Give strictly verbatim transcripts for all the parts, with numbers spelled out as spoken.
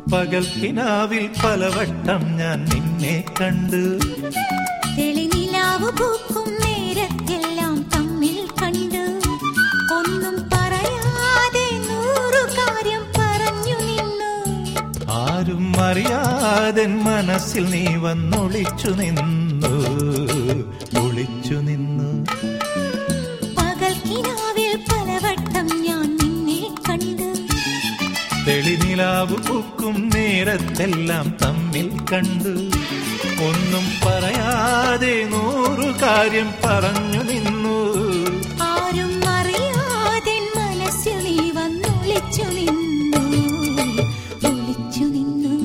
പകൽക്കിനാവിൽ പലവട്ടം ഞാൻ നിന്നെ കണ്ടു. തെളിനിലാവ് പൂക്കും നേരത്തെല്ലാം തമ്മിൽ കണ്ടു. ഒന്നും പറയാതെ നൂറു കാര്യം പറഞ്ഞു നിന്നു. ആരും അറിയാതെ മനസ്സിൽ നീ വന്നൊളിച്ചു നിന്നു, ഒളിച്ചു നിന്നു. പകൽക്കിനാവിൽ പലവട്ടം ഞാൻ നിന്നെ കണ്ടു. തെളിനിലാവ് പൂക്കും നേരത്തെല്ലാം തമ്മിൽ കണ്ടു. ഒന്നും പറയാതെ നൂറു കാര്യം പറഞ്ഞു നിന്നു. ആരും അറിയാതെ മനസ്സിൽ നീ വന്നൊളിച്ചു നിന്നു, ഒളിച്ചു നിന്നു.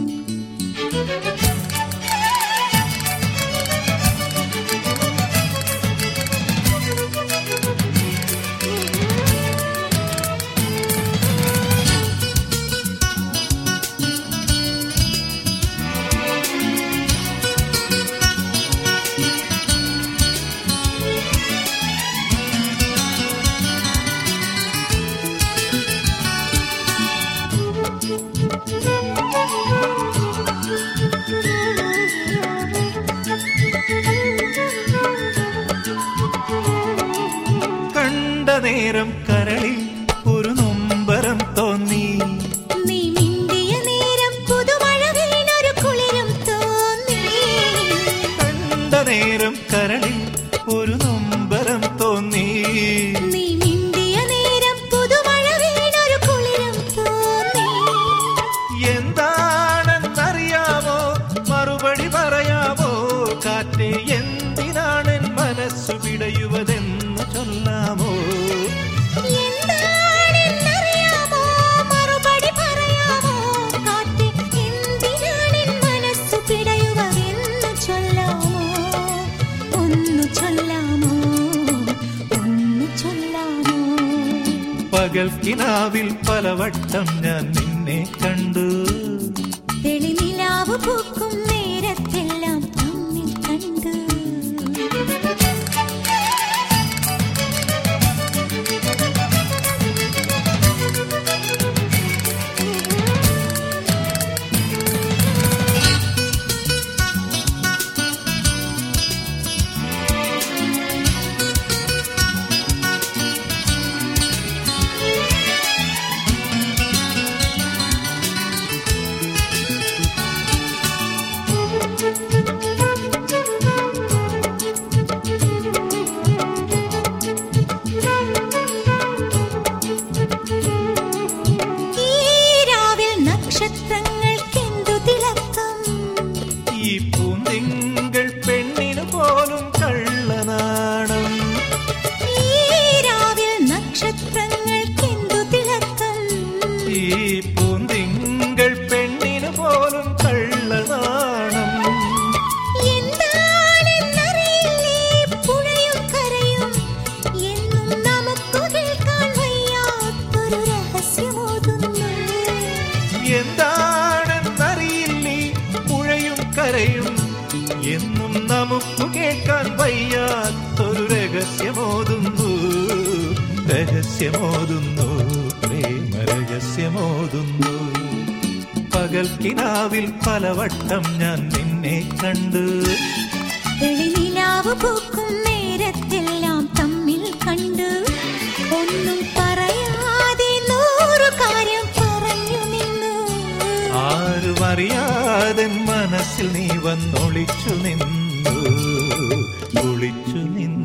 കണ്ട നേരം കരളിൽ ഒരു നൊമ്പരം തോന്നി. നീ മിണ്ടിയ നേരം പുതുമഴ വീണൊരു കുളിരും തോന്നി. കണ്ട നേരം കരളിൽ ഒരു നൊമ്പരം തോന്നി. നീ മിണ്ടിയ നേരം പുതുമഴ വീണൊരു കുളിരും തോന്നി. എന്താണെന്നറിയാമോ, മറുപടി പറയാമോ? കാറ്റേ, എന്തിനാണ് മനസ്സു പിടയുവതെന്ന് ചൊല്ലാമോ? എന്താണെന്നറിയാമോ, മറുപടി പറയാമോ? കാറ്റേ, എന്തിനാണ് മനസ്സു പിടയുവതെന്ന് ചൊല്ലാമോ? ഒന്നു ചൊല്ലാമോ, ഒന്നു ചൊല്ലാമോ? പകൽക്കിനാവിൽ പലവട്ടം ഞാൻ നിന്നെ കണ്ടു. തെളിനിലാവ് പൂക്കും നേരത്തെല്ലാം തമ്മിൽ കണ്ടു. നക്ഷത്രങ്ങൾക്കെന്തു തിളക്കം, ഈ പൂന്തിങ്കൾ പെണ്ണിനു പോലും കള്ളനാണം. ഈ രാവിൽ നക്ഷത്രങ്ങൾക്കെന്തു തിളക്കം, ഈ പൂന്തിങ്കൾ പെണ്ണിനു പോലും കള്ളനാണം. എന്താണെന്നറിയില്ലേ പുഴയും കരയും, എന്നും നമുക്ക് കേൾക്കാൻ വയ്യാത്തൊരു രഹസ്യമോതുന്നു. എന്താണെന്നറിയില്ലേ പുഴയും കരയും, എന്നും നമുക്ക് കേൾക്കാൻ വയ്യാത്തൊരു രഹസ്യമോതുന്നു, രഹസ്യമോതുന്നു, പ്രേമ രഹസ്യമോതുന്നു. പകൽക്കിനാവിൽ പലവട്ടം ഞാൻ നിന്നെ കണ്ടു. തെളിനിലാവ് പൂക്കും നേരത്തെല്ലാം തമ്മിൽ കണ്ടു. ഒന്നും പറയാതെ നൂറു കാര്യം പറഞ്ഞു നിന്നു. ആരും അറിയാതെ മനസ്സിൽ നീ വന്നൊളിച്ചു നിന്നു, ഒളിച്ചു നിന്നു.